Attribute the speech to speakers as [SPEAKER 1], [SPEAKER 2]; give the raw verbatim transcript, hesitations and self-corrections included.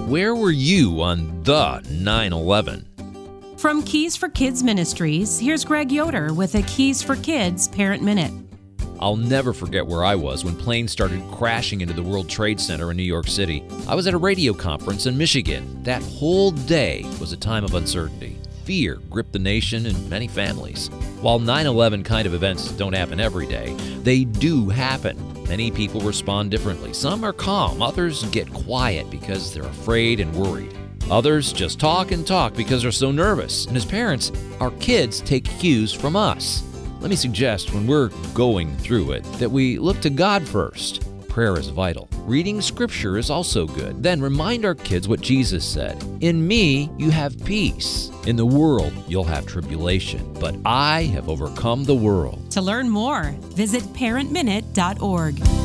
[SPEAKER 1] Where were you on the nine eleven?
[SPEAKER 2] From Keys for Kids Ministries, here's Greg Yoder with a Keys for Kids Parent Minute.
[SPEAKER 1] I'll never forget where I was when planes started crashing into the World Trade Center in New York City. I was at a radio conference in Michigan. That whole day was a time of uncertainty. Fear gripped the nation and many families. While nine eleven kind of events don't happen every day, they do happen. Many people respond differently. Some are calm, others get quiet because they're afraid and worried. Others just talk and talk because they're so nervous. And as parents, our kids take cues from us. Let me suggest when we're going through it that we look to God first. Prayer is vital. Reading Scripture is also good. Then remind our kids what Jesus said. In me, you have peace. In the world, you'll have tribulation, but I have overcome the world.
[SPEAKER 2] To learn more, visit parent minute dot org.